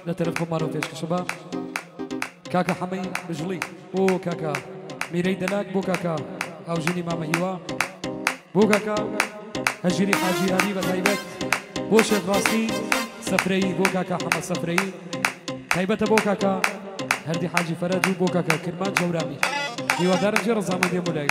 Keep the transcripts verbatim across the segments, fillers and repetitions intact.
لا تلفكم مارو فيش شباب كاكا حمي بجلي بو كاكا ميري دلاك بو كاكا او جيني ماما ايوا بو كاكا هجيري حاجي هاني بتهيبت بو شيخ راسي سفري بو كاكا حمد سفري هيبت بو كاكا هردي حاجي فرج بو كاكا كرمان جورامي ايوا درجه رزامه دي مولاي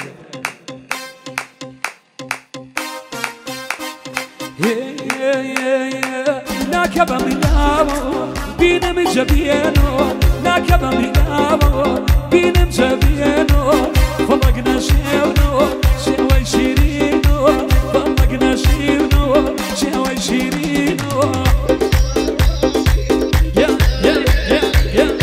ناكب ميلابو بينم جبينو ناكب ميلابو بينم جبينو فلقنا شيونو شوي شيرينو فلقنا شيونو شوي شيرينو يا يا يا يا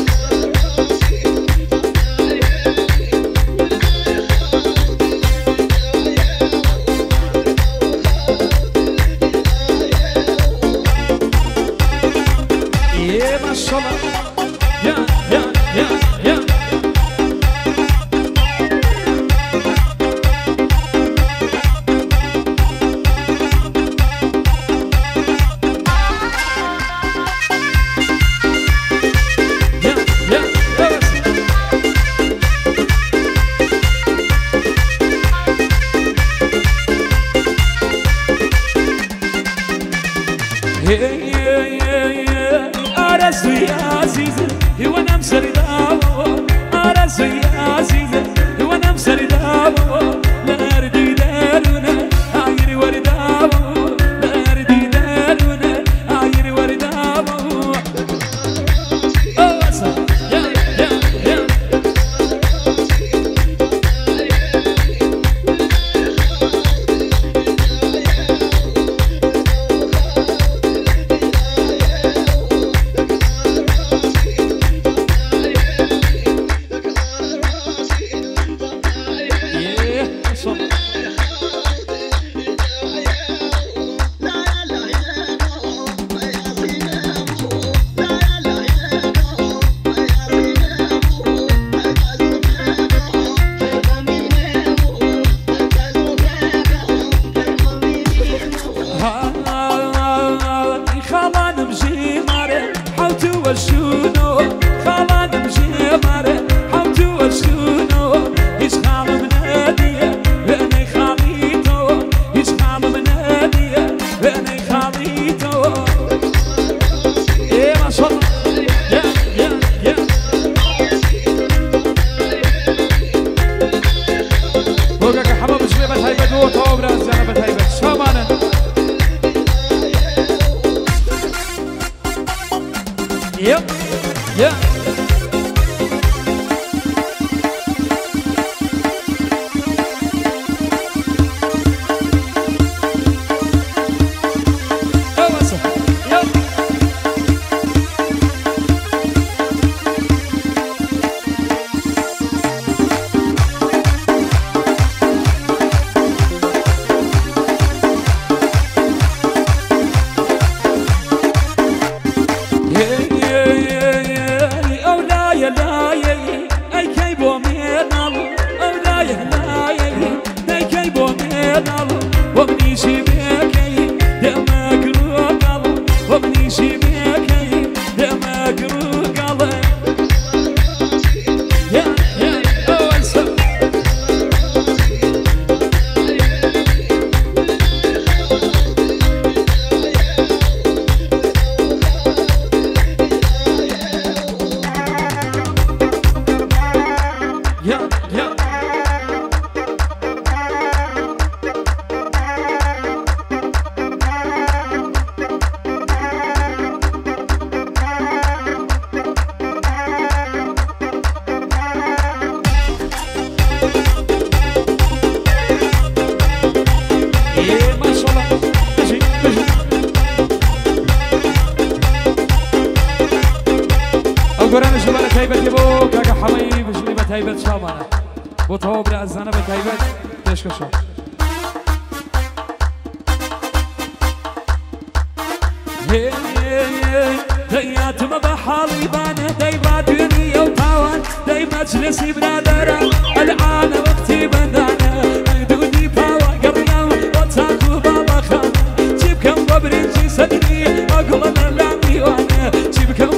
مجلسي بنادرة الآن وقتي بدانا دودي باوا قرية وتاكو بابا خانا جيب كم ببرنجي صدري أقول أنا لعبي وانا جيب كم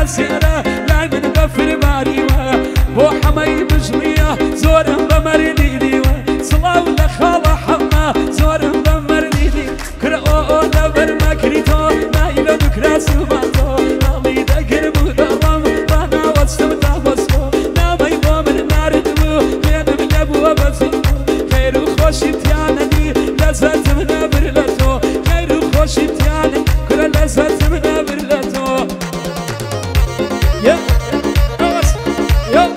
سيرة لا من بفر باريوة بو حمي بجلية زورم بمرني ديوة صلاة ولا خالة حما زورم بمرني دي كرأو دبر مكريتو نايلو دكرا سوباتو نالي دقر مدرم رانا وستمتا بسكو نامي بو من نار دبو بين بلبو بسكو خير وخوش امتيانني لزت من برلتو خير وخوش امتيانني كل لزت من برلتو يا يا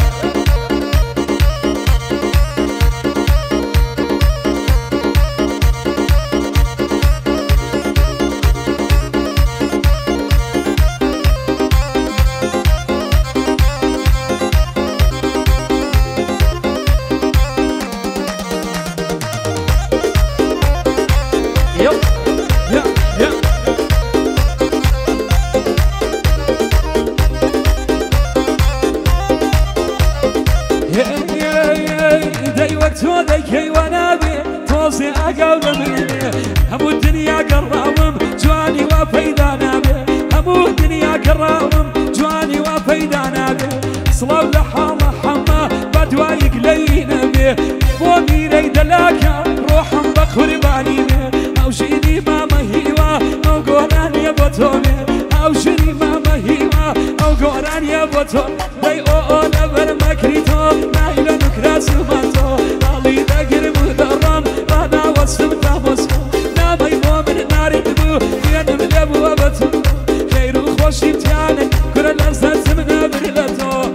وديكي وانا بي توصي اقول مني همو الدنيا قراوم جواني وفيدانا بي همو الدنيا قراوم جواني وفيدانا بي صلاو لحالة حما بدوايق لينا بي بومي ريد لاكا روحا بقرباني بي او جيني ماما هيوا او قوران يبوتومي او جيني ماما هيوا او قوران يبوتومي دي او او نبر مكريتو نايلو نكراس ماتو نالي دقر مدرم رانا وستمتا بسكو نامي بو من نار دبو بين ملبو وبتو خير وخوش امتيانك كل لزت من برلتو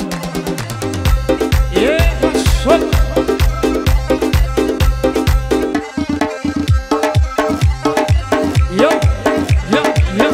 يا شوف يا يا يا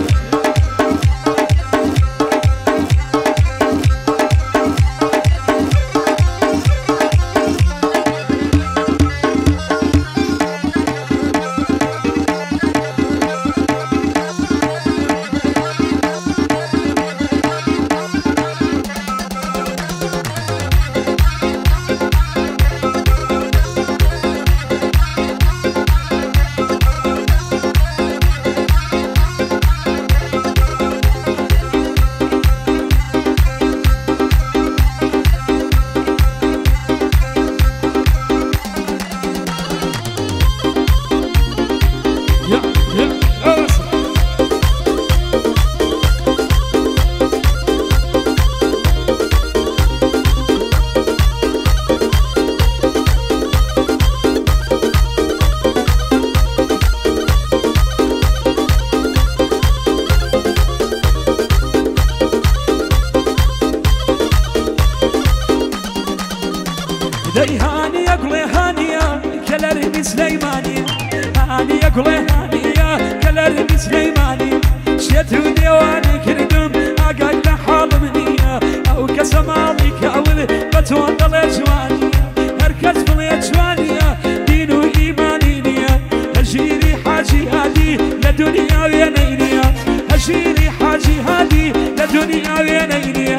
دي هاني اقولي هانية كلر سليمانية هاني اقولي هانية كلر سليمانية شيتو ديواني كردم اقاق لحال منية او كسمالي كاول بتوضل جوانية هركز بلي جوانية دينو ايمانينية هجيري حاجي هادي لدنيا وينينية هجيري حاجي هادي لدنيا وينينية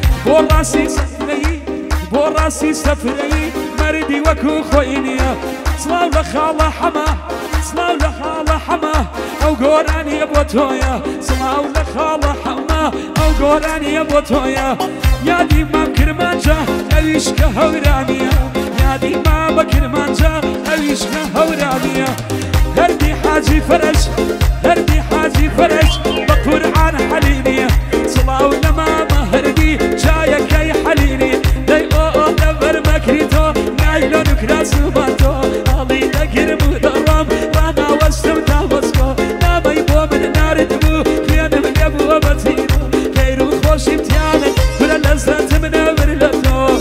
بوراسي سفري بوراسي سفري مردي وكو خوينية صلاو لخالة حما صلاو لخالة حما او قوراني يبوتويا صلاو لخالة حما او قوراني يبوتويا يا دي ما كرمانجا اويش كهورانية يا دي ما بكرمانجا اويش كهورانية هردي حاجي فرج هردي حاجي فرج بقرآن حلينية صلاو لما مهردي جايا كي حلينية دي او او دبر مكريتو نايلو نكرا سوباتو علي دقر مدرم رانا وستمتا بسكو نامي بو من نار دبو خيان من يبو وبتينو خير وخوش امتيانك كل لزت من برلتو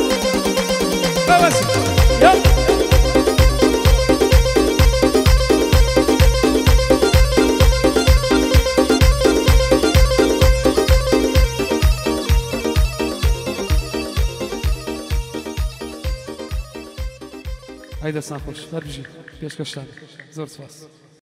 بس يلا هيدا سنخوش لا بيجي بيش كشتان زور سواس